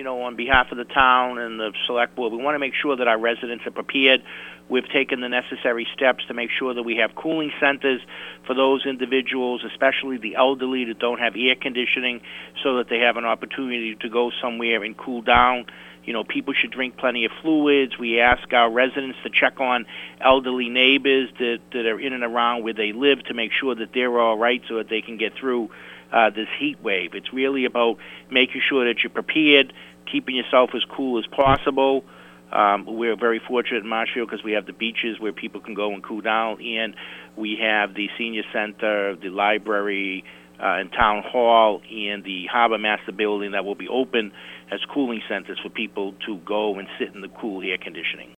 on behalf of the town and the select board, we want to make sure that our residents are prepared. We've taken the necessary steps to make sure that we have cooling centers for those individuals, especially the elderly that don't have air conditioning, so that they have an opportunity to go somewhere and cool down. People should drink plenty of fluids. We ask our residents to check on elderly neighbors that are in and around where they live to make sure that they're all right so that they can get through this heat wave. It's really about making sure that you're prepared, keeping yourself as cool as possible. We're very fortunate in Marshfield because we have the beaches where people can go and cool down, and we have the senior center, the library, and town hall, and the Harbor Master building that will be open as cooling centers for people to go and sit in the cool air conditioning.